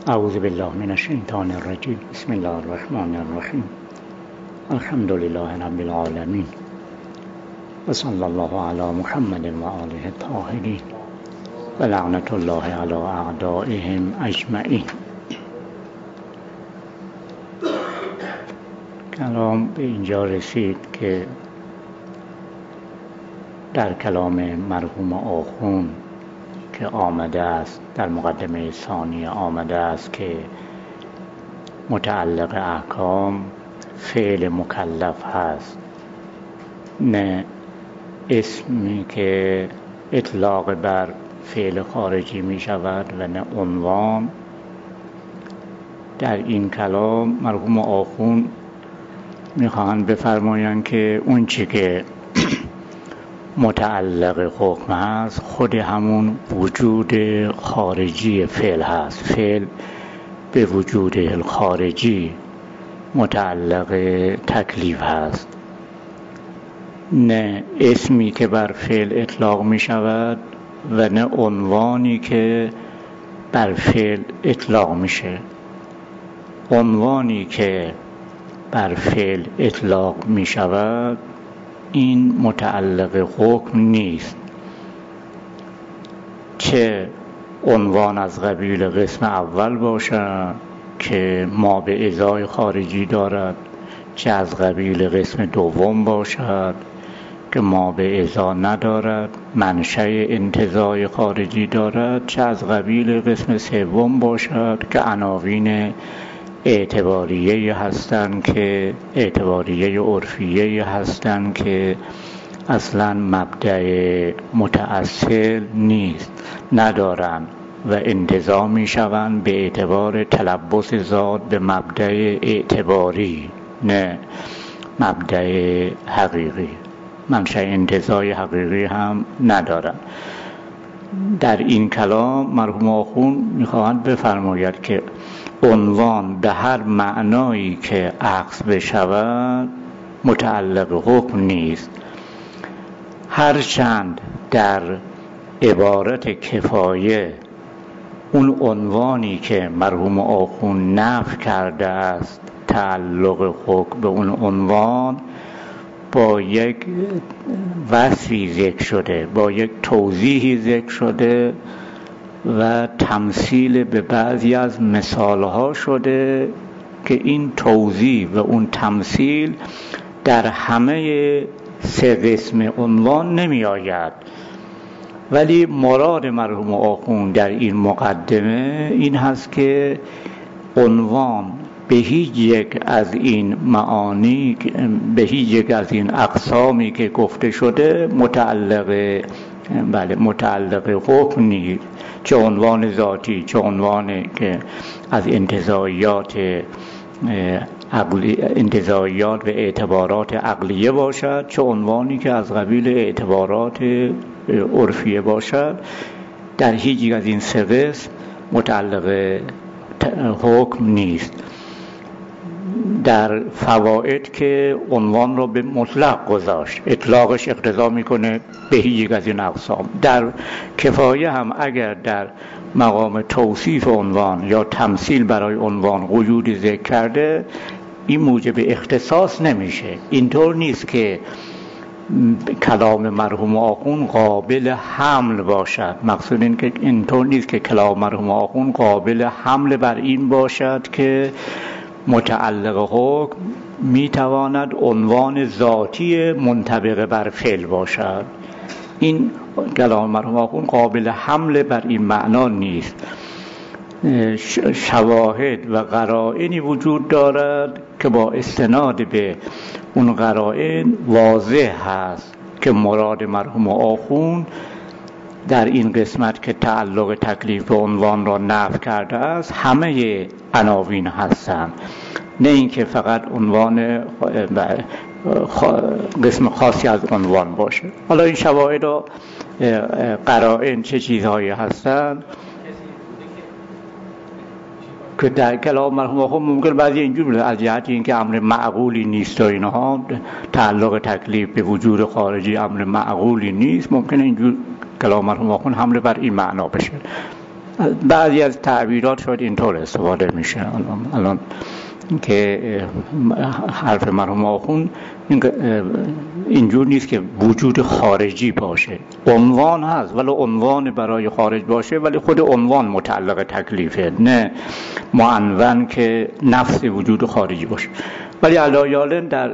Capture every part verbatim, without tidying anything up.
اعوذ بالله من الشیطان الرجیم. بسم الله الرحمن الرحیم. الحمد لله رب العالمین و صلی الله علی محمد و آله الطاهرین و لعنت الله علی اعدائهم اجمعین. کلام به اینجا رسید که در کلام مرحوم آخوند که آمده است، در مقدمه ثانیه آمده است که متعلق احکام فعل مکلف هست، نه اسمی که اطلاق بر فعل خارجی می شود و نه عنوان. در این کلام مرحوم آخوند می خواهند بفرمایند که اون چی که متعلق حکم هست خود همون وجود خارجی فعل هست. فعل به وجود خارجی متعلق تکلیف هست، نه اسمی که بر فعل اطلاق می شود و نه عنوانی که بر فعل اطلاق میشه. عنوانی که بر فعل اطلاق می شود این متعلق حکم نیست، چه عنوان از قبیل قسم اول باشد که ما به ازای خارجی دارد، چه از قبیل قسم دوم باشد که ما به ازا ندارد، منشأ انتزاع خارجی دارد، چه از قبیل قسم سوم باشد که عناوین اعتباریه هستند که اعتباریه عرفیه هستند که اصلا مبدأ متأصل نیست، ندارند و انتزاع می شوند به اعتبار تلبس ذات به مبدأ اعتباری، نه مبدأ حقیقی. منشأ انتزاع حقیقی هم ندارند. در این کلام مرحوم آخوند می‌خواهند بفرماید که عنوان به هر معنایی که اخذ بشود متعلق حکم نیست، هرچند در عبارت کفایه اون عنوانی که مرحوم آخوند نفی کرده است تعلق حکم به اون عنوان با یک وصفی ذکر شده، با یک توضیحی ذکر شده و تمثیل به بعضی از مثالها شده که این توضیح و اون تمثیل در همه سه قسم عنوان نمی آید. ولی مراد مرحوم آخوند در این مقدمه این هست که عنوان به هیچ یک از این معانی، به هیچ یک از این اقسامی که گفته شده متعلق بله متعلق حکم نیست، چه عنوان ذاتی، چه عنوان که از انتزاعیات عقلی، انتزاعیات و اعتبارات عقلیه باشد، چه عنوانی که از قبیل اعتبارات عرفیه باشد. در هیچ یک از این سه قسم متعلق حکم نیست. در فواید که عنوان را به مطلق گذاشت، اطلاقش اقتضا میکنه به هیچ یک از این اقسام. در کفایه هم اگر در مقام توصیف عنوان یا تمثیل برای عنوان وجودی ذکر کرده، این موجب اختصاص نمیشه. اینطور نیست که کلام مرحوم آخوند قابل حمل باشد. مقصود این که اینطور نیست که کلام مرحوم آخوند قابل حمل بر این باشد که متعلق حکم میتواند عنوان ذاتی منطبق بر فعل باشد. این کلام مرحوم آخوند قابل حمل بر این معنا نیست. شواهد و قرائنی وجود دارد که با استناد به اون قرائن واضح هست که مراد مرحوم آخوند در این قسمت که تعلق تکلیف به عنوان را نفی کرده است همه عناوین هستند، نه اینکه فقط عنوان قسم خاصی از عنوان باشه. حالا این شواهد و قرائن چه چیزهایی هستند که در کلام مرحوم آخوند ممکن بعضی اینجور بوده، از جهت اینکه امر معقولی نیست و اینها، تعلق تکلیف به وجود خارجی امر معقولی نیست، ممکنه اینجور کلام مرحوم آخوند حمله بر این معنا بشه. بعضی از تعبیرات شاید اینطور استفاده میشه الان, الان که حرف مرحوم آخوند اینجور نیست که وجود خارجی باشه، عنوان هست ولی عنوان برای خارج باشه، ولی خود عنوان متعلق تکلیفه، نه معنون که نفس وجود خارجی باشه. ولی علایالن در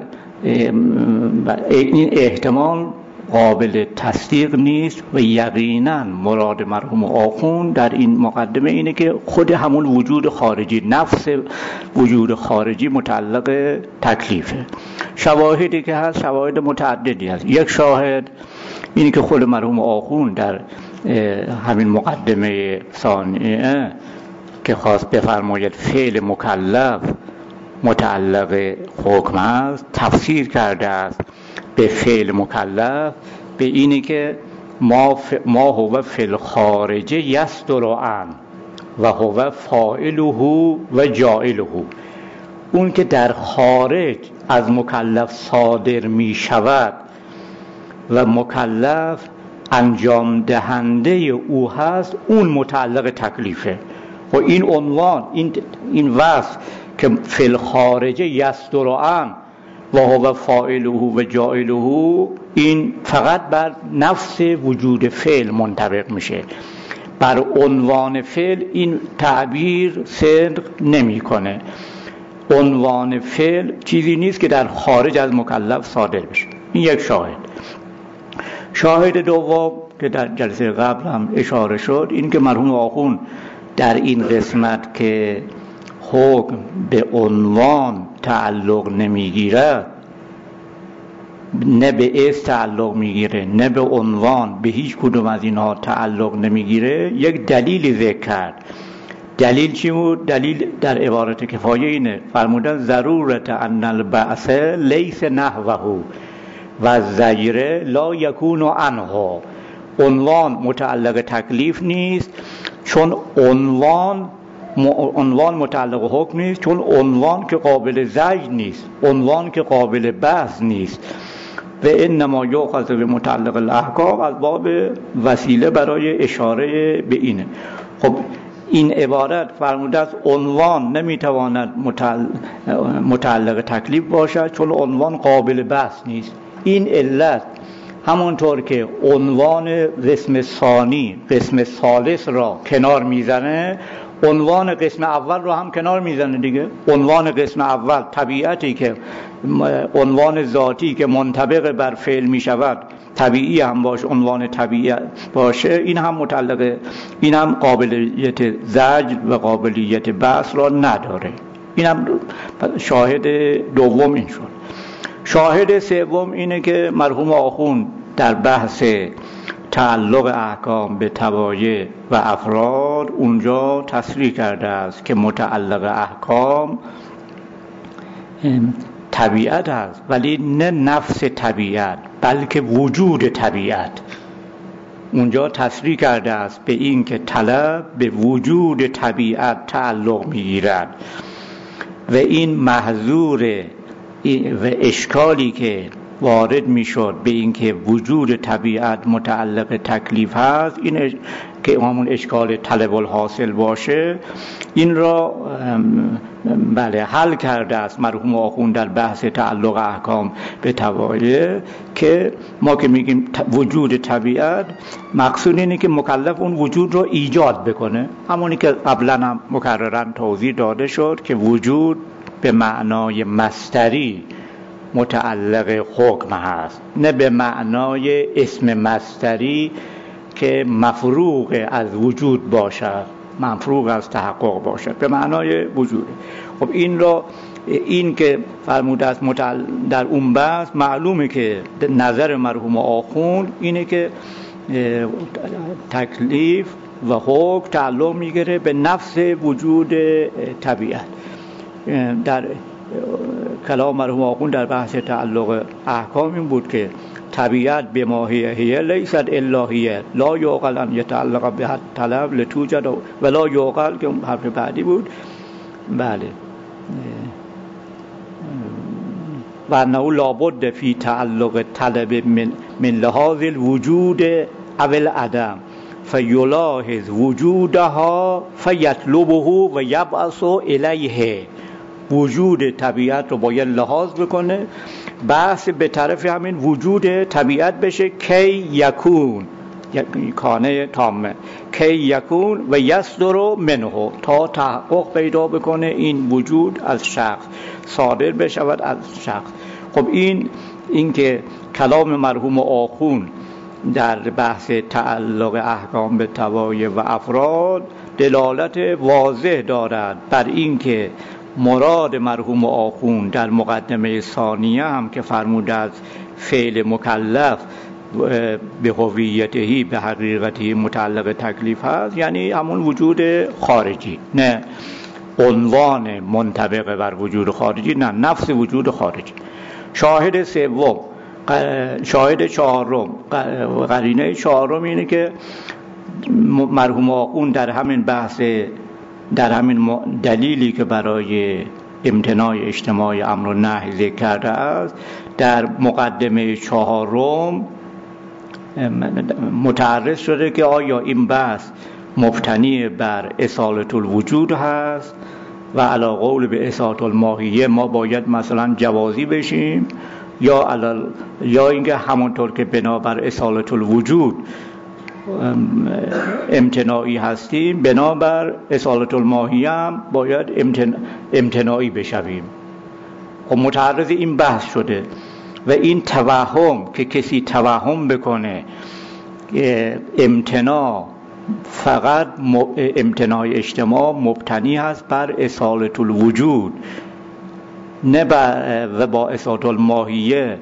این احتمال قابل تصدیق نیست و یقینا مراد مرحوم آخوند در این مقدمه اینه که خود همون وجود خارجی، نفس وجود خارجی متعلق تکلیفه. شواهدی که هست شواهد متعددی هست. یک شاهد اینه که خود مرحوم آخوند در همین مقدمه ثانیه که خواست بفرماید فعل مکلف متعلق حکم است، تفسیر کرده است به فعل مکلف به اینی که ما, ف... ما هو فی الخارج یصدر عن و هو فاعله و جاعله. اون که در خارج از مکلف صادر می شود و مکلف انجام دهنده او هست، اون متعلق تکلیفه. و این عنوان، این, این وصف که فی الخارج یصدر عن و هو فاعله و جاعله، این فقط بر نفس وجود فعل منطبق میشه. بر عنوان فعل این تعبیر صدق نمیکنه. عنوان فعل چیزی نیست که در خارج از مکلف صادر بشه. این یک شاهد. شاهد دوم که در جلسه قبل هم اشاره شد این که مرحوم آخوند در این قسمت که حکم به عنوان تعلق نمیگیرد، نه به اسم تعلق میگیره نه به عنوان، به هیچ کدوم از اینها تعلق نمیگیره، یک دلیلی ذکر کرد. دلیل چی بود؟ دلیل در عبارت کفایه اینه، فرمودن ضرورت ان البعث لیس نحوه و زجر لا یکون عنه. عنوان متعلق تکلیف نیست چون عنوان عنوان متعلق حکم نیست، چون عنوان که قابل زجر نیست، عنوان که قابل بحث نیست. و انما یؤخذ به متعلق الاحکام از باب وسیله برای اشاره به اینه. خب این عبارت فرموده است عنوان نمیتواند متعلق تکلیف باشد چون عنوان قابل بحث نیست. این علت همونطور که عنوان قسم ثانی قسم ثالث را کنار میزنه، عنوان قسم اول رو هم کنار میزنه دیگه. عنوان قسم اول طبیعتی که عنوان ذاتی که منطبق بر فعل میشود، طبیعی هم باشه، عنوان طبیعی باشه، این هم متعلق، این هم قابلیت زجر و قابلیت بحث را نداره. این هم شاهد دوم این شد. شاهد سوم اینه که مرحوم آخوند در بحث تعلق احکام به طبایع و افراد اونجا تصریح کرده است که متعلق احکام طبیعت است، ولی نه نفس طبیعت بلکه وجود طبیعت. اونجا تصریح کرده است به این که طلب به وجود طبیعت تعلق میگیرد و این محظور و اشکالی که وارد میشد به این که وجود طبیعت متعلق تکلیف هست، این اش... که همون اشکال طلب الحاصل باشه، این را بله حل کرده است مرحوم آخوند در بحث تعلق احکام به طبایع، که ما که میگیم وجود طبیعت مقصود اینه که مکلف اون وجود رو ایجاد بکنه، همونی که قبلا هم مکررن توضیح داده شد که وجود به معنای مصدری متعلق حکم هست، نه به معنای اسم مصدری که مفروغ از وجود باشد، مفروغ از تحقق باشد، به معنای وجود. خب این را این که فرموده است در اون بحث معلومه که نظر مرحوم آخوند اینه که تکلیف و حکم تعلق میگیره به نفس وجود طبیعت. در کلام مرحوم آخوند در بحث تعلق احکام این بود که طبیعت به ماهیه هیه لیست الا هیه لا یعقل ان یتعلق به طلب لتوجد ولا یعقل، که اون حرف بعدی بود. بله و انه لابد فی تعلق طلب من, من لحاظ الوجود او العدم، فیلاحظ وجودها فیطلبه و یبعث الیه. وجود طبیعت رو باید لحاظ بکنه، بحث به طرف همین وجود طبیعت بشه. کی یکون، کانه تامه، کی یکون و یصدر منه، تا تحقق پیدا بکنه این وجود از شخص، صادر بشود از شخص. خب این این که کلام مرحوم آخوند در بحث تعلق احکام به طبایع و افراد دلالت واضح دارد بر این که مراد مرحوم آخوند در مقدمه ثانیه هم که فرموده از فعل مکلف به هویتهی به حقیقتی متعلق تکلیف هست، یعنی همون وجود خارجی، نه عنوان منطبق بر وجود خارجی، نه نفس وجود خارجی. شاهد سوم، شاهد چهارم، قرینه چهارم اینه که مرحوم آخوند در همین بحث، در همین دلیلی که برای امتناع اجتماع امر و نهی ذکر کرده است، در مقدمه چهارم متعرض شده که آیا این بحث مبتنی بر اصالة الوجود هست و علی قول به اصالة الماهیه ما باید مثلا جوازی بشیم، یا علال یا اینکه همونطور که بنابر اصالة الوجود امتناعی هستیم بنابر اصالة الماهیه هم باید امتن... امتناعی بشویم. خب متعرض این بحث شده و این توهم که کسی توهم بکنه امتناع فقط امتناع اجتماع مبتنی هست بر اصالة الوجود، نه و با اصالة الماهیه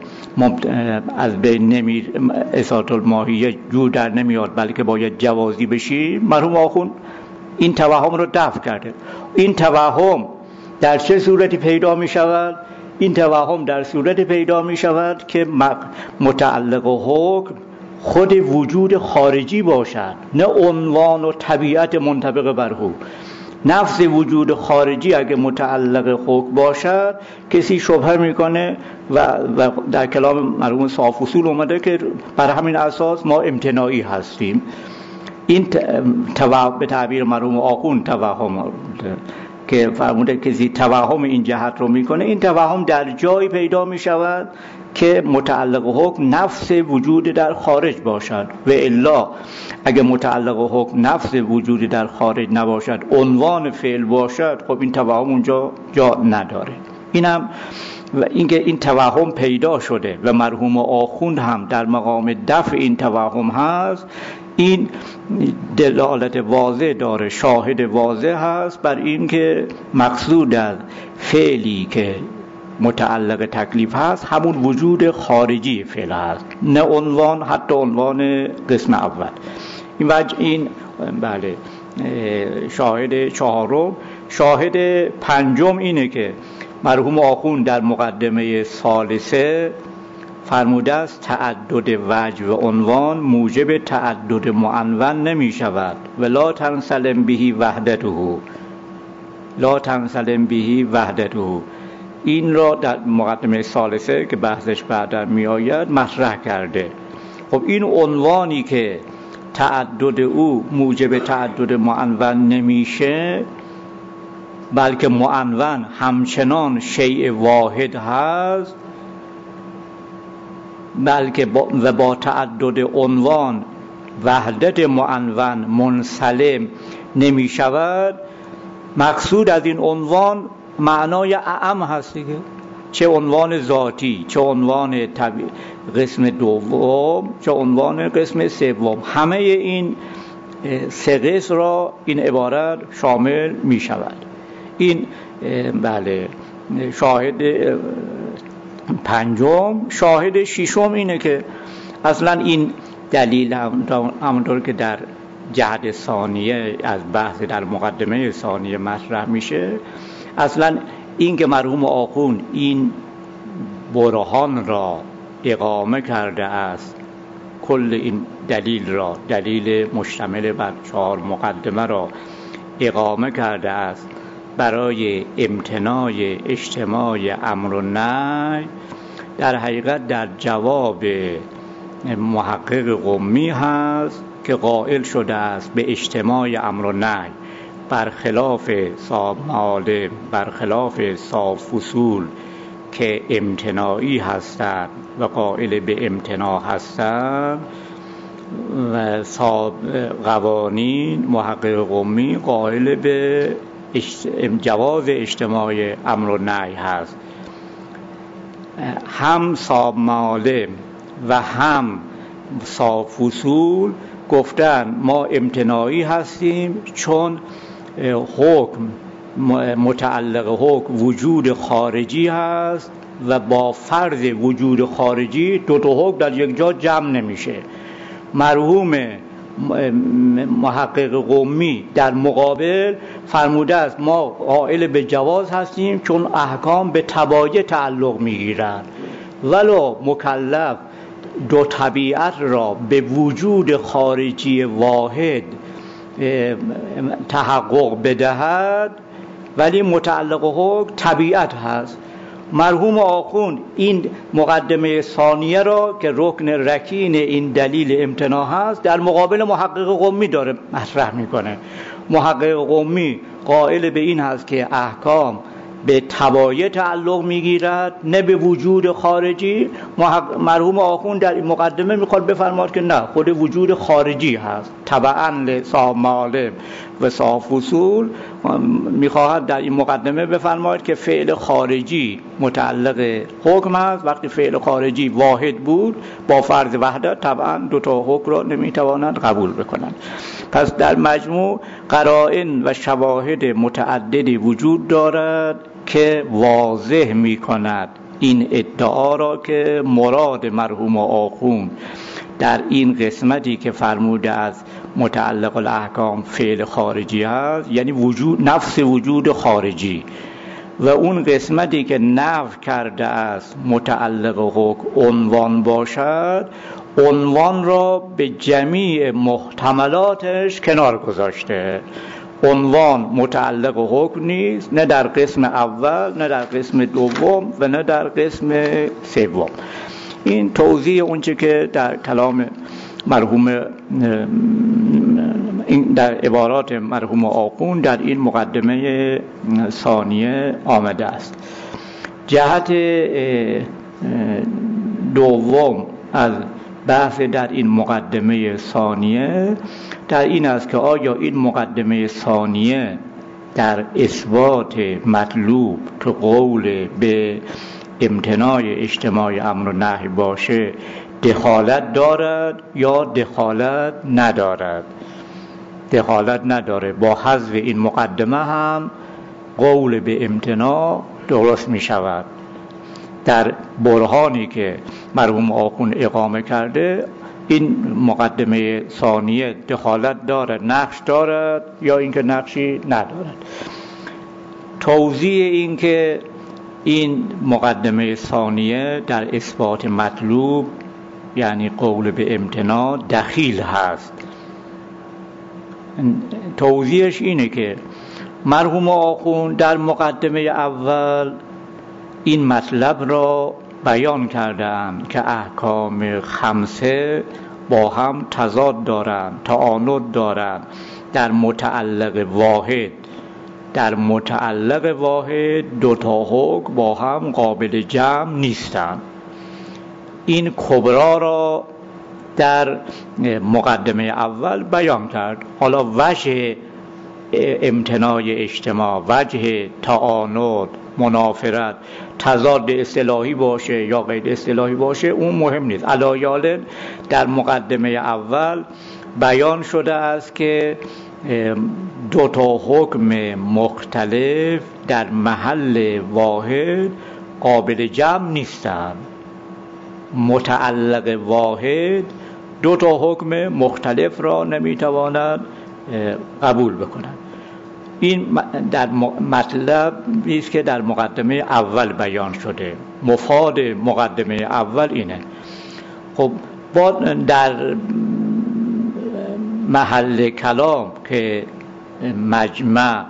از بین نمی اصالة الماهیه جور در نمیاد بلکه باید جوازی بشی. مرحوم آخوند این توهم رو دفع کرده. این توهم در چه صورتی پیدا می شود؟ این توهم در صورت پیدا می شود که متعلق و حکم خود وجود خارجی باشد، نه عنوان و طبیعت منطبق بر او. نفس وجود خارجی اگه متعلق حکم باشد کسی شبهه میکنه و, و در کلام مرحوم صاف اصول اومده که بر همین اساس ما امتناعی هستیم. این توهم به تعبیر مرحوم آخوند توهم که فرموده کسی توهم این جهت رو میکنه، این توهم در جایی پیدا میشود که متعلق حکم نفس وجود در خارج باشد، و الا اگه متعلق حکم نفس وجود در خارج نباشد، عنوان فعل باشد، خب این توهم اونجا جا نداره. اینم و اینکه این توهم پیدا شده و مرحوم آخوند هم در مقام دفع این توهم هست، این دلالت واضح داره، شاهد واضح هست بر این که مقصود از فعلی که متعلق تکلیف هست همون وجود خارجی فعل هست، نه عنوان، حتی عنوان قسم اول. این وجه این بله شاهد چهارم. شاهد پنجم اینه که مرحوم آخوند در مقدمه ثالثه فرموده است تعدد وجه و عنوان موجب تعدد معنون نمی شود و لا تنسلم بهی وحدته، لا تنسلم بهی وحدته. این را در مقدمه ثالثه که بحثش بعدا می آید مطرح کرده. خب این عنوانی که تعدد او موجب تعدد معنون نمیشه بلکه معنون همچنان شیء واحد هست، بلکه با و با تعدد عنوان وحدت معنون منسلم نمی شود، مقصود از این عنوان معنای اعم هست دیگه، چه عنوان ذاتی، چه عنوان طبیعی قسم دوم، چه عنوان قسم سوم، همه این سه قسم را این عبارت شامل می شود. این بله شاهد پنجم. شاهد ششم اینه که اصلا این دلیل همونطور که در جهت ثانیه از بحث در مقدمه ثانیه مطرح میشه، اصلا این که مرحوم آخوند این برهان را اقامه کرده است، کل این دلیل را، دلیل مشتمل بر چهار مقدمه را اقامه کرده است برای امتناع اجتماع امر و نهی، در حقیقت در جواب محقق قمی هست که قائل شده است به اجتماع امر و نهی، برخلاف صاحب معالم، برخلاف صاحب فصول که امتناعی هستند و قائل به امتناع هستند، و صاحب قوانین محقق قمی قائل به جواز اجتماع امر و نهی هست. هم صاحب معالم و هم صاحب فصول گفتن ما امتناعی هستیم، چون حکم متعلق حکم وجود خارجی هست و با فرض وجود خارجی دو تا حکم در یک جا جمع نمیشه. مرحوم محقق قمی در مقابل فرموده است ما قائل به جواز هستیم چون احکام به تبایع تعلق میگیرند، ولو مکلف دو طبیعت را به وجود خارجی واحد تحقق بدهد ولی متعلق حکم طبیعت هست. مرحوم آخوند این مقدمه ثانیه را که رکن رکین این دلیل امتناع هست در مقابل محقق قمی داره مطرح میکنه. محقق قمی قائل به این هست که احکام به تبایع تعلق میگیرد نه به وجود خارجی. مرحوم آخوند در این مقدمه میخواد بفرماد که نه، خود وجود خارجی هست. طبعا لصاحب معالم و صاحب فصول میخواهد در این مقدمه بفرماید که فعل خارجی متعلق حکم است. وقتی فعل خارجی واحد بود با فرض وحدت طبعا دو تا حکم را نمیتوانند قبول بکنند. پس در مجموع قرائن و شواهد متعددی وجود دارد که واضح میکند این ادعا را که مراد مرحوم آخوند در این قسمتی که فرموده از متعلق الاحکام فعل خارجی هست یعنی وجود نفس وجود خارجی، و اون قسمتی که نفی کرده است متعلق حکم عنوان باشد، عنوان را به جمیع محتملاتش کنار گذاشته. عنوان متعلق حکم نیست، نه در قسم اول نه در قسم دوم و نه در قسم سوم. این توضیح اونچه که در کلام مرحوم این در عبارات مرحوم آخوند در این مقدمه ثانیه آمده است. جهت دوم از بحث در این مقدمه ثانیه در این است که آیا این مقدمه ثانیه در اثبات مطلوب که قول به امتناع اجتماع امر و نهی باشه دخالت دارد یا دخالت ندارد؟ دخالت نداره. با حذف این مقدمه هم قول به امتناع درست می شود. در برهانی که مرحوم آخوند اقامه کرده این مقدمه ثانیه دخالت دارد، نقش دارد یا اینکه نقشی ندارد. توضیح این که این مقدمه ثانیه در اثبات مطلوب یعنی قول به امتناع دخیل هست. توضیحش اینه که مرحوم آخوند در مقدمه اول این مطلب را بیان کردند که احکام خمسه با هم تضاد دارند، تعارض دارند در متعلق واحد. در متعلق واحد دو تا حکم با هم قابل جمع نیستند. این کبرا را در مقدمه اول بیان کرد. حالا وجه امتناع اجتماع، وجه تعارض، منافرت، تضاد اصطلاحی باشه یا غیر اصطلاحی باشه اون مهم نیست. علایال در مقدمه اول بیان شده است که دو تا حکم مختلف در محل واحد قابل جمع نیستند. متعلق واحد دو تا حکم مختلف را نمیتواند قبول بکنند. این در مطلب است که در مقدمه اول بیان شده. مفاد مقدمه اول اینه. خب با در محل کلام که مجمع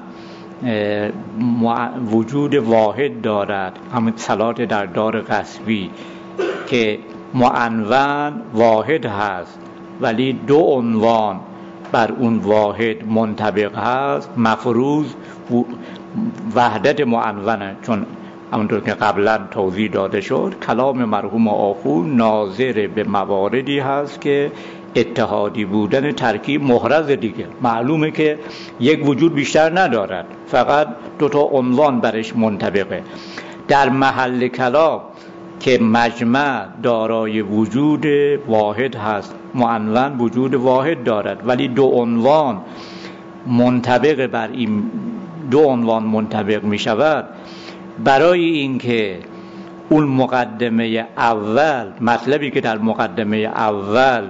وجود واحد دارد، همین صلات در دار قصبی که معنون واحد هست ولی دو عنوان بر اون واحد منطبق هست، مفروض وحدت معنونه. چون همونطور که قبلا توضیح داده شد کلام مرحوم آخوند ناظر به مواردی هست که اتحادی بودن ترکیب محرز دیگه، معلومه که یک وجود بیشتر ندارد، فقط دو تا عنوان برش منطبقه. در محل کلام که مجمع دارای وجود واحد هست، معنون وجود واحد دارد، ولی دو عنوان منطبق بر این دو عنوان منطبق می شود. برای اینکه اون مقدمه اول، مطلبی که در مقدمه اول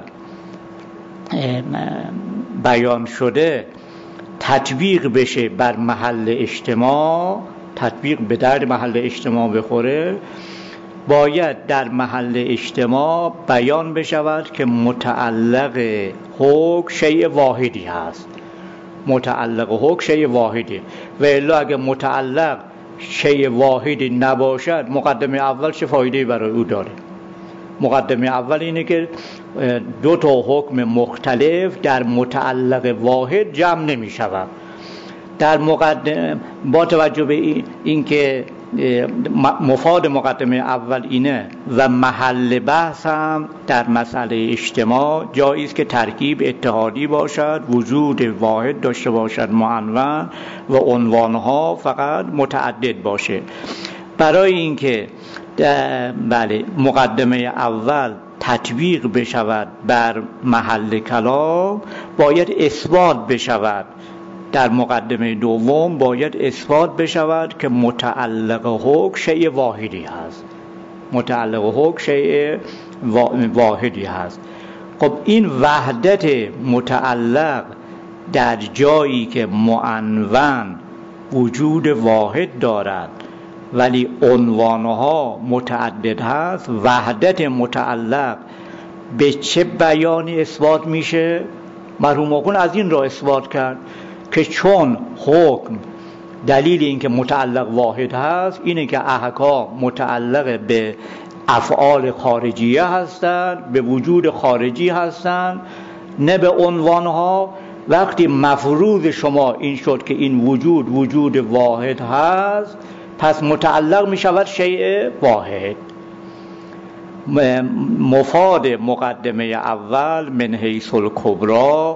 بیان شده تطبیق بشه بر محل اجتماع، تطبیق به درد محل اجتماع بخوره، باید در محل اجتماع بیان بشود که متعلق حکم شیء واحدی هست. متعلق حکم شیء واحدی، و الا اگه متعلق شیء واحدی نباشد مقدمه اول چه فایده‌ای برای او داره؟ مقدمه اول اینه که دو تا حکم مختلف در متعلق واحد جمع نمی شود. در مقدمه با توجه به این که مفاد مقدمه اول اینه و محل بحث هم در مسئله اجتماع جایز که ترکیب اتحادی باشد، وجود واحد داشته باشد معنون و عنوانها فقط متعدد باشه. برای اینکه بله مقدمه اول تطبیق بشود بر محل کلام باید اثبات بشود. در مقدمه دوم باید اثبات بشود که متعلق حکم شیء واحدی هست. متعلق حکم شیء واحدی هست. خب این وحدت متعلق در جایی که معنون وجود واحد دارد ولی عنوانها متعدد هست، وحدت متعلق به چه بیانی اثبات میشه؟ مرحوم آخوند از این را اثبات کرد که چون حکم دلیل این که متعلق واحد هست اینه که احکام متعلق به افعال خارجیه هستند، به وجود خارجی هستند، نه به عنوانها. وقتی مفروض شما این شد که این وجود وجود واحد هست، پس متعلق می شود شیء واحد. مفاد مقدمه اول من حیث الکبری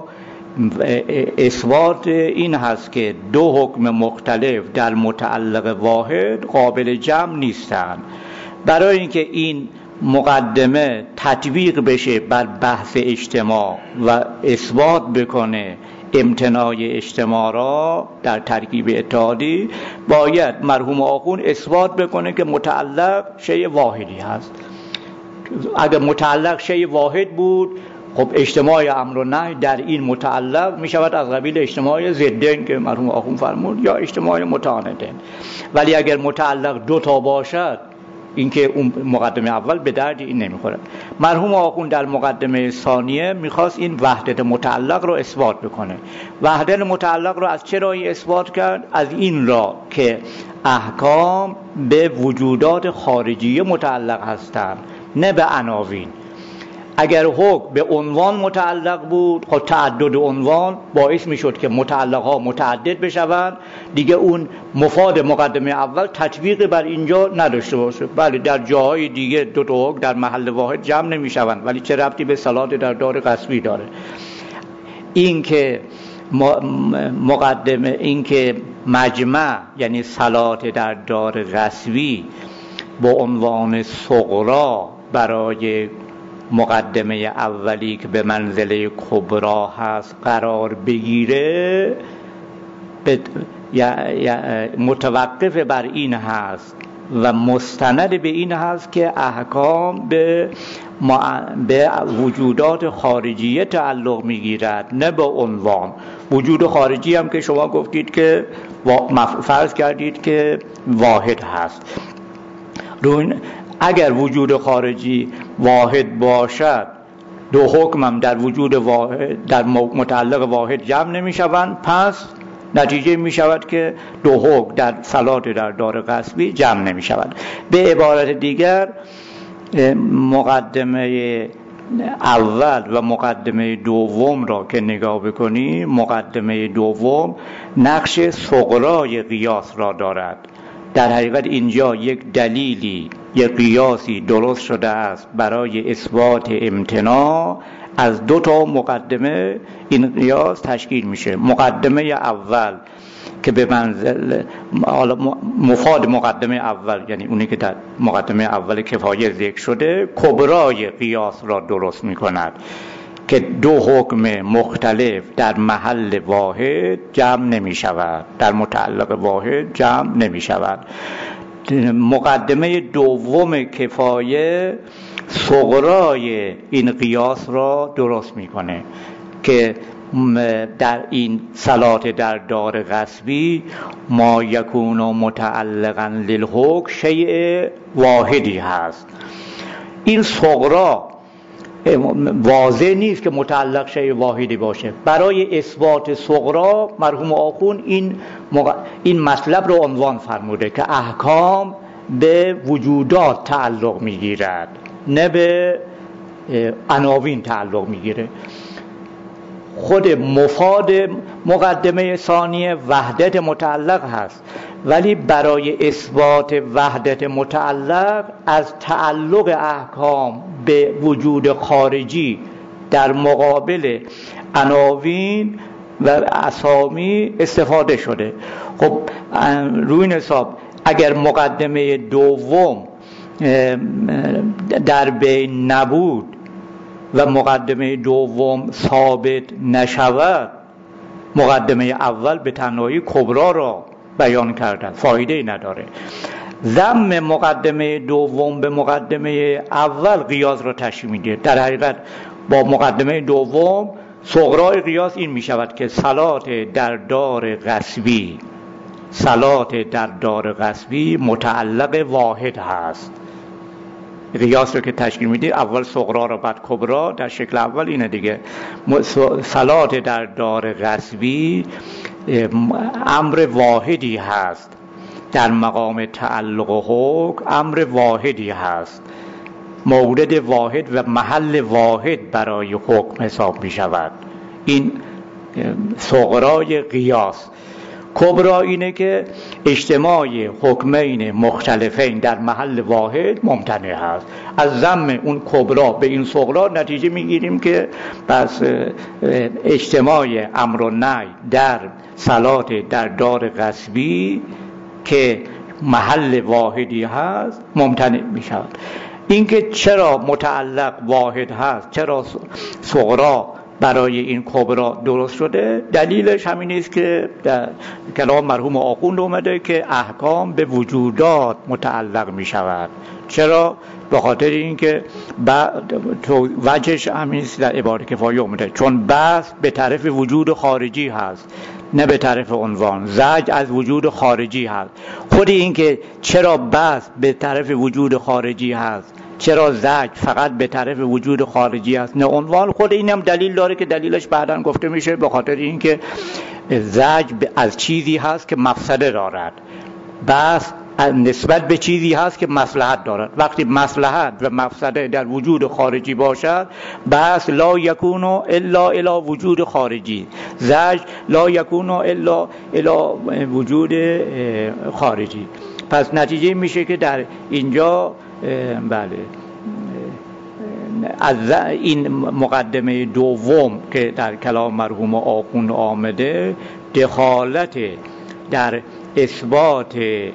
اثبات این هست که دو حکم مختلف در متعلق واحد قابل جمع نیستند. برای اینکه این مقدمه تطبیق بشه بر بحث اجتماع و اثبات بکنه امتناع اجتماع را در ترکیب اتحادی، باید مرحوم آخوند اثبات بکنه که متعلق شیء واحدی هست. اگر متعلق شیء واحد بود، خب اجتماع امر و نهی در این متعلق می شود از قبیل اجتماع ضدین که مرحوم آخوند فرمود یا اجتماع متعاندین. ولی اگر متعلق دو تا باشد، اینکه اون مقدمه اول به درد این نمیخوره. مرحوم آخوند در مقدمه ثانیه میخواست این وحدت متعلق رو اثبات بکنه. وحدت متعلق رو از چه راهی اثبات کرد؟ از این راه که احکام به وجودات خارجیه متعلق هستند، نه به عناوین. اگر حکم به عنوان متعلق بود، خب تعدد عنوان باعث میشد که متعلق ها متعدد بشوند، دیگه اون مفاد مقدمه اول تطبیق بر اینجا نداشته باشه. بله در جاهای دیگه دو تا حکم در محل واحد جمع نمیشوند، ولی چه ربطی به صلات در دار غصبی داره؟ این که مقدمه این که مجمع یعنی صلات در دار غصبی با عنوان صغرا برای مقدمه اولی که به منزله کبرا هست قرار بگیره، متوقف بر این هست و مستند به این هست که احکام به به وجودات خارجیه تعلق میگیرد، نه به عنوان. وجود خارجی هم که شما گفتید که فرض کردید که واحد هست. اگر وجود خارجی واحد باشد، دو حکم هم در وجود واحد در متعلق واحد جمع نمی شوند، پس نتیجه می شود که دو حکم در صلات در دار غصبی جمع نمی شود. به عبارت دیگر مقدمه اول و مقدمه دوم را که نگاه بکنیم، مقدمه دوم نقش صغرای قیاس را دارد. در حقیقت اینجا یک دلیلی، یک قیاسی درست شده است برای اثبات امتناع. از دو تا مقدمه این قیاس تشکیل میشه. مقدمه اول که به منزل مفاد مقدمه اول، یعنی اونی که در مقدمه اول کفایه ذکر شده، کبرای قیاس را درست میکند که دو حکم مختلف در محل واحد جمع نمی شود، در متعلق واحد جمع نمی شود. مقدمه دوم کفایه صغرای این قیاس را درست میکنه که در این صلات در دار غصبی ما یکون متعلقا للحکم شیء واحدی هست. این صغرا واضح نیست که متعلق شیء واحدی باشه. برای اثبات صغرا مرحوم آخوند این مق... این مطلب رو عنوان فرموده که احکام به وجودات تعلق میگیرد، نه به عناوین تعلق میگیره. خود مفاد مقدمه ثانیه وحدت متعلق هست، ولی برای اثبات وحدت متعلق از تعلق احکام به وجود خارجی در مقابل عناوین و اسامی استفاده شده. خب روی این حساب اگر مقدمه دوم در بین نبود و مقدمه دوم ثابت نشود، مقدمه اول به تنهایی کبرا را بیان کردن، فایده ای نداره. ضم مقدمه دوم به مقدمه اول قیاس را تشریح میده. در حقیقت با مقدمه دوم صغرای قیاس این میشود که صلات در دار غصبی، صلات در دار غصبی متعلق واحد هست. قیاس رو که تشکیل میده، اول صغرا را بعد کبرا، در شکل اول اینه دیگه. صلات در دار غصبی امر واحدی هست، در مقام تعلق و حکم امر واحدی هست، مورد واحد و محل واحد برای حکم حساب می شود. این صغرای قیاس. کبرا اینه که اجتماع حکمین مختلفین در محل واحد ممتنع هست. از ضم اون کبرا به این صغرا نتیجه میگیریم که پس اجتماع امر و نهی در صلات در دار غصبی که محل واحدی هست ممتنع می شود. اینکه چرا متعلق واحد هست، چرا صغرا برای این کبرا درست شده، دلیلش همین است که در کلام مرحوم آخوند اومده که احکام به وجودات متعلق می شود. چرا؟ به خاطر اینکه تو وجهش همین است در عبارت کفایه اومده، چون بحث به طرف وجود خارجی هست نه به طرف عنوان. زجر از وجود خارجی هست. خود اینکه چرا بحث به طرف وجود خارجی هست، چرا زجر فقط به طرف وجود خارجی است نه عنوان، خود این هم دلیل داره که دلیلش بعداً گفته میشه. به خاطر اینکه زجر از چیزی هست که مفسده دارد، بس نسبت به چیزی هست که مصلحت دارد. وقتی مصلحت و مفسده در وجود خارجی باشد، بس لا یکون الا الی وجود خارجی، زجر لا یکون الا الی وجود خارجی. پس نتیجه میشه که در اینجا بله از این مقدمه دوم که در کلام مرحوم آخوند آمده دخالت در اثبات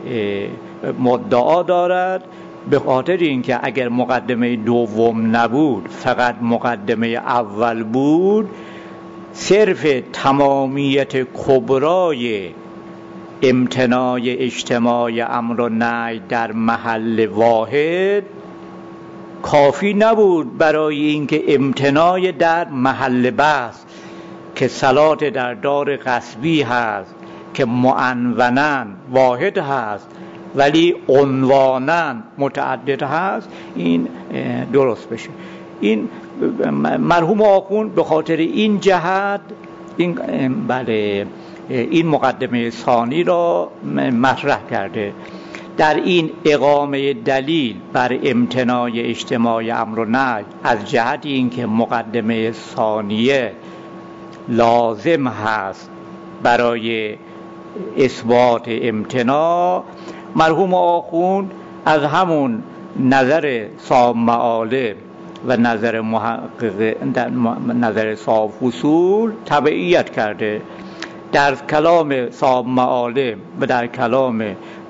مدعا دارد، به خاطر اینکه اگر مقدمه دوم نبود فقط مقدمه اول بود، صرف تمامیت کبرای امتناع اجتماع امر و نهی در محل واحد کافی نبود برای اینکه امتناع در محل بحث که صلات در دار غصبی هست که معنوناً واحد هست ولی عنواناً متعدد هست، این درست بشه. این مرحوم آخوند به خاطر این جهت این بله این مقدمه ثانی را مطرح کرده. در این اقامه دلیل بر امتناع اجتماع امر و نهی از جهت اینکه مقدمه ثانیه لازم هست برای اثبات امتناع، مرحوم آخوند از همون نظر صاحب معالم و نظر محقق نظر صاحب فصول تبعیت کرده. در کلام صاحب معالم و در کلام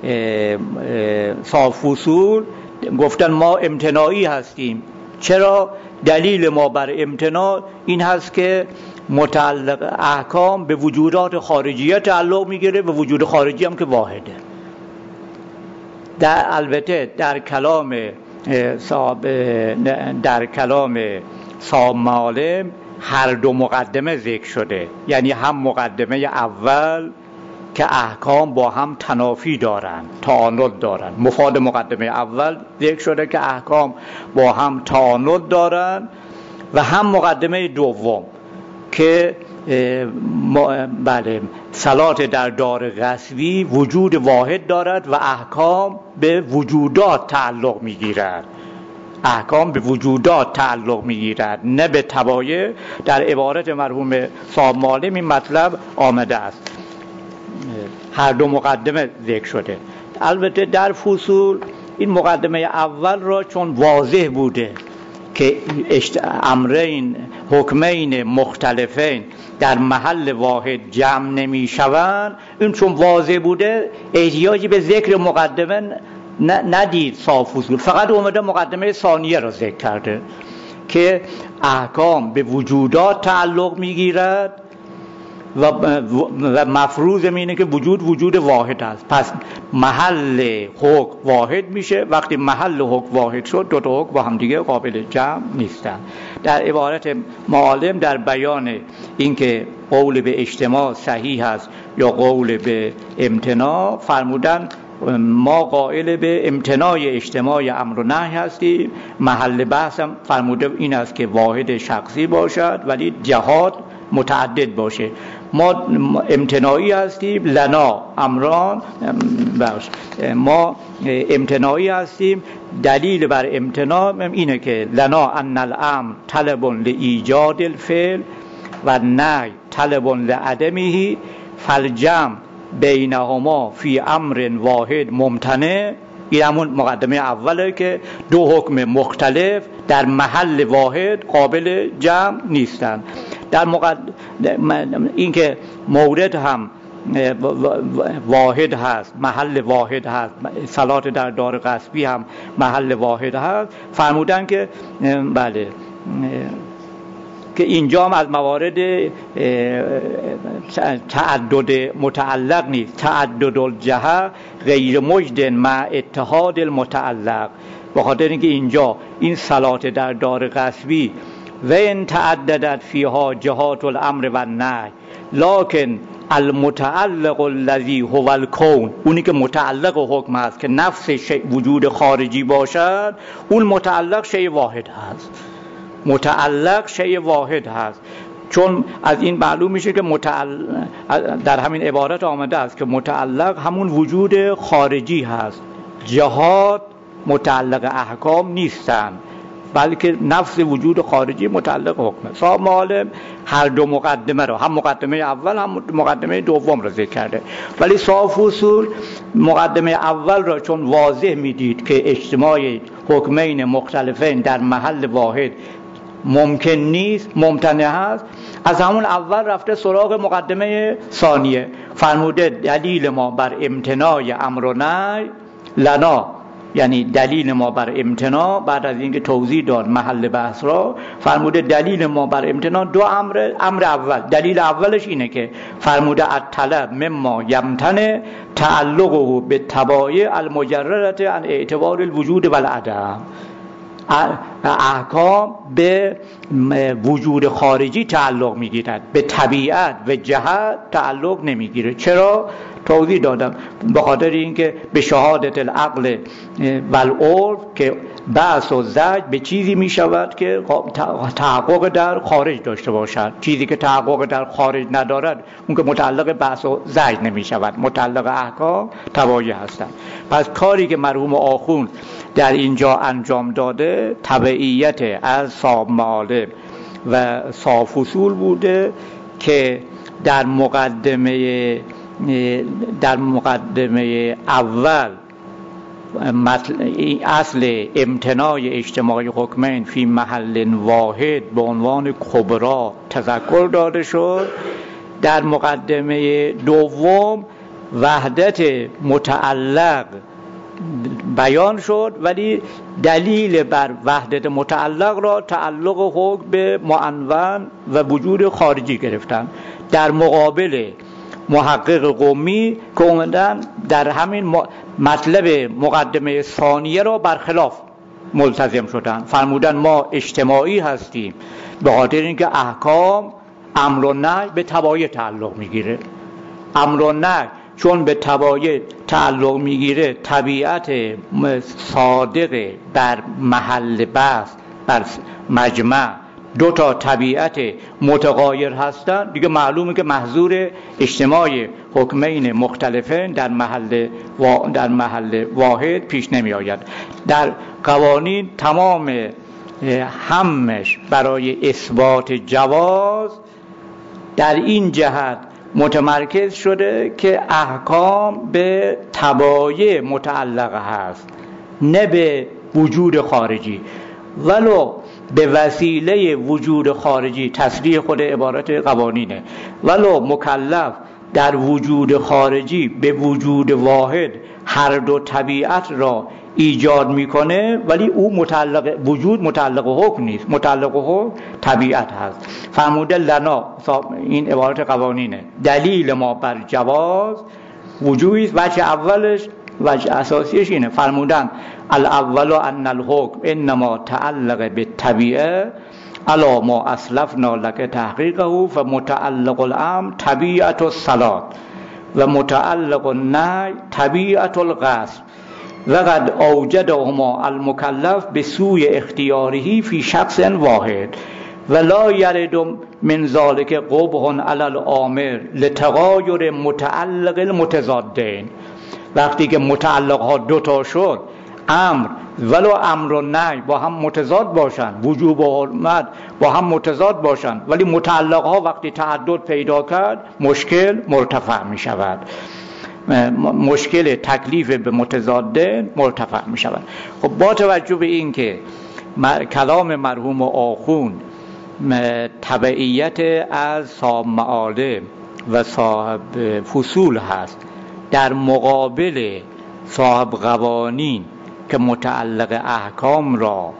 صاحب فصول گفتن ما امتناعی هستیم. چرا؟ دلیل ما بر امتناع این هست که متعلق احکام به وجودات خارجیه تعلق میگیره و وجود خارجی هم که واحده. در البته در کلام صاحب در کلام صاحب معالم هر دو مقدمه ذکر شده، یعنی هم مقدمه اول که احکام با هم تنافی دارن، تعارض دارن، مفاد مقدمه اول ذکر شده که احکام با هم تعارض دارن، و هم مقدمه دوم که بله صلات در دار غصبی وجود واحد دارد و احکام به وجودات تعلق میگیرد. احکام به وجودات تعلق میگیرد نه به طبایع. در عبارت مرحوم صاحب معالم این مطلب آمده است. هر دو مقدمه ذکر شده. البته در فصول این مقدمه اول را چون واضح بوده که امرین حکمین مختلفین در محل واحد جمع نمی شوند، این چون واضح بوده احتیاجی به ذکر مقدمه ندید صاحب فصول، فقط اومده مقدمه ثانیه را ذکر کرده که احکام به وجودات تعلق میگیرد و و مفروض اینه که وجود وجود واحد است. پس محل حکم واحد میشه. وقتی محل حکم واحد شد دو تا حکم با هم دیگه قابل جمع نیستن. در عبارت معالم در بیان اینکه قول به اجتماع صحیح است یا قول به امتناع فرمودن ما قائل به امتناع اجتماع امر و نهی هستیم. محل بحثم فرموده این است که واحد شخصی باشد ولی جهات متعدد باشه. ما امتناعی هستیم، لنا امران باش. ما امتناعی هستیم. دلیل بر امتناع اینه که لنا ان الامر طلب لایجاد الفعل و نهی طلب لعدمه فالجمع بینهما فی امر واحد ممتنع. این همون مقدمه اوله که دو حکم مختلف در محل واحد قابل جمع نیستند. در مقدمه این که مورد هم واحد هست، محل واحد هست، صلات در دار غصبی هم محل واحد هست، فرمودن که بله که اینجا هم از موارد تعدد متعلق نیست. تعدد الجهه غیر مجد مع اتحاد المتعلق. به خاطر اینکه اینجا این صلات در دار غصبی و ان تعددت فیها جهات الامر و النهی لکن المتعلق الذی هو الکون، اونی که متعلق حکم هست که نفس وجود خارجی باشد، اون متعلق شیء واحد هست. متعلق شیء واحد هست. چون از این معلوم میشه که متعلق در همین عبارت آمده است که متعلق همون وجود خارجی هست. جهات متعلق احکام نیستند بلکه نفس وجود خارجی متعلق حکمه. صاحب معالم هر دو مقدمه را، هم مقدمه اول هم مقدمه دوم را ذکر کرده، ولی صاحب فصول مقدمه اول را چون واضح میدید که اجتماع حکمین مختلفین در محل واحد ممکن نیست، ممتنع هست، از همون اول رفته سراغ مقدمه ثانیه. فرموده دلیل ما بر امتناع امر و نهی لنا، یعنی دلیل ما بر امتناع، بعد از اینکه توضیح داد محل بحث را، فرموده دلیل ما بر امتناع دو امر. امر اول، دلیل اولش اینه که فرموده الطلب مما یمتنع تعلقه به تبایع المجرده عن اعتبار الوجود و العدم. احکام به وجود خارجی تعلق میگیرد، به طبیعت و جهت تعلق نمیگیره. چرا؟ توضیح دادم. به خاطر اینکه به شهادت العقل و العرف که بعث و زجر به چیزی می شود که تحقق در خارج داشته باشد. چیزی که تحقق در خارج ندارد اون که متعلق بعث و زجر نمی شود، متعلق احکام تبعیه هستند. پس کاری که مرحوم آخوند در اینجا انجام داده تبعیت از صاحب معالم و صاحب فصول بوده که در مقدمه در مقدمه اول اصل امتناع اجتماعی حکمین فی محل واحد به عنوان کبرا تذکر داده شد. در مقدمه دوم وحدت متعلق بیان شد، ولی دلیل بر وحدت متعلق را تعلق حکم به معنون و وجود خارجی گرفتن. در مقابل محقق قمی که اومدن در همین مطلب مقدمه ثانیه را برخلاف ملتزم شدن، فرمودن ما اجتماعی هستیم به خاطر اینکه احکام امر و نهی به تبعیه تعلق میگیره. امر و نهی چون به تبعیه تعلق میگیره طبیعت صادق بر محل بحث بر مجمع دو تا طبیعت متغایر هستند، دیگه معلومه که محظور اجتماعی حکمین مختلفین در محل در محل واحد پیش نمی آید. در قوانین تمام همش برای اثبات جواز در این جهت متمرکز شده که احکام به تبعیه متعلق هست، نه به وجود خارجی. ولو به وسیله وجود خارجی، تصریح خود عبارت قوانینه، ولو مکلف در وجود خارجی به وجود واحد هر دو طبیعت را ایجاد میکنه، ولی او متعلق وجود متعلق حکم نیست، متعلق حکم طبیعت هست. فرموده لنا، این عبارت قوانینه، دلیل ما بر جواز وجودی است. وجه اولش وجه اساسیش اینه، فرمودن الاول ان الحکم انما تعلق بالطبیعه الا ما اسلفنا لك تحقیقه فمتعلق الامر طبیعت الصلاه و متعلق النهی طبیعت الغصب و قد اوجدهما المکلف به سوی اختیاره فی شخص واحد و لا یرد من ذلك قبح علی الامر لتغایر متعلق المتضادین. وقتی که متعلق ها دوتا شد، امر ولو امر و نهی با هم متضاد باشن، وجوب و حرمت با هم متضاد باشن، ولی متعلق ها وقتی تعدد پیدا کرد مشکل مرتفع می شود، مشکل تکلیف به متضادین مرتفع می شود. خب با توجه به این که کلام مرحوم آخوند تبعیت از صاحب معالم و صاحب فصول هست در مقابل صاحب قوانین که متعلق احکام را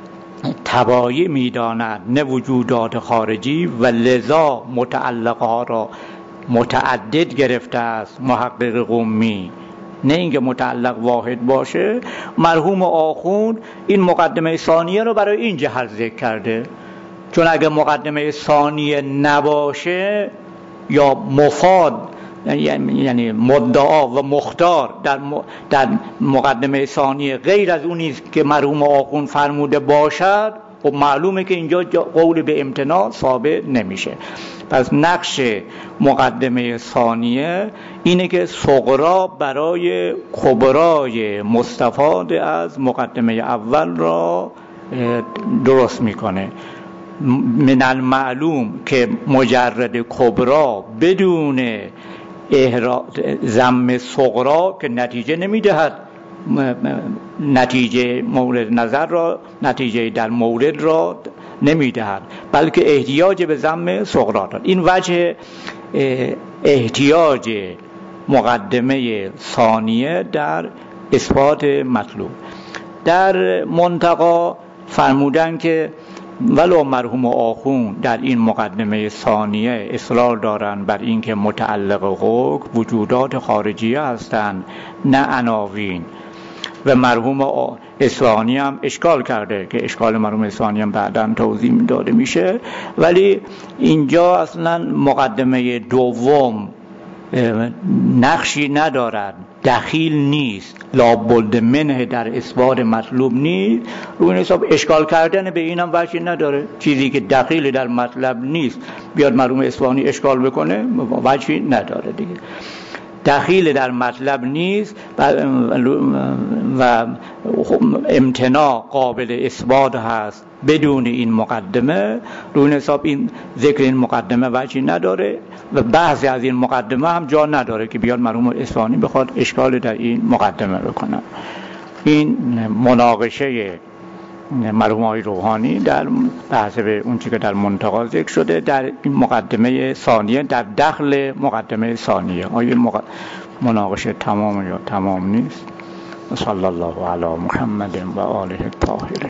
تبعیه می‌دانند نه وجودات خارجی، و لذا متعلق ها را متعدد گرفته است محقق قمی، نه اینکه متعلق واحد باشه. مرحوم آخوند این مقدمه ثانیه رو برای این جهت ذکر کرده، چون اگه مقدمه ثانیه نباشه یا مفاد یعنی مدعا و مختار در در مقدمه ثانیه غیر از اونی که مرحوم آخوند فرموده باشد، خب معلومه که اینجا قول به امتناع ثابت نمیشه. پس نقش مقدمه ثانیه اینه که صغرا برای کبرای مستفاد از مقدمه اول را درست میکنه. من المعلوم که مجرد کبرا بدون ضم صغرا که نتیجه نمیدهد، نتیجه مورد نظر را نتیجه در مورد را نمیدهد، بلکه احتیاج به ضم صغرا دارد. این وجه احتیاج مقدمه ثانیه در اثبات مطلوب. در منتقا فرمودن که ولو مرحوم آخوند در این مقدمه ثانیه اصرار دارند بر اینکه متعلق حکم وجودات خارجیه هستند نه عناوین، و مرحوم اصفهانی هم اشکال کرده که اشکال مرحوم اصفهانی هم بعداً توضیح داده میشه، ولی اینجا اصلا مقدمه دوم نقشی ندارد، دخیل نیست، لابد منه در اثبات مطلوب نیست، روی این حساب اشکال کردن به اینم وجهی نداره. چیزی که دخیل در مطلب نیست بیاد مرحوم اصفهانی اشکال بکنه وجهی نداره دیگه. دخیل در مطلب نیست و, و امتناع قابل اثبات هست بدون این مقدمه. روی این حساب این ذکر این مقدمه وجهی نداره و بعضی از این مقدمه هم جا نداره که بیاد مرحوم اصفهانی بخواد اشکال در این مقدمه بکنه. این مناقشه مرحوم آقای روحانی در بحث به اون چیزی که در منتقا ذکر شده در این مقدمه ثانیه، در داخل مقدمه ثانیه. آیا مق... مناقشه تمام یا تمام نیست؟ صلی الله علی محمد و آله الطاهرین.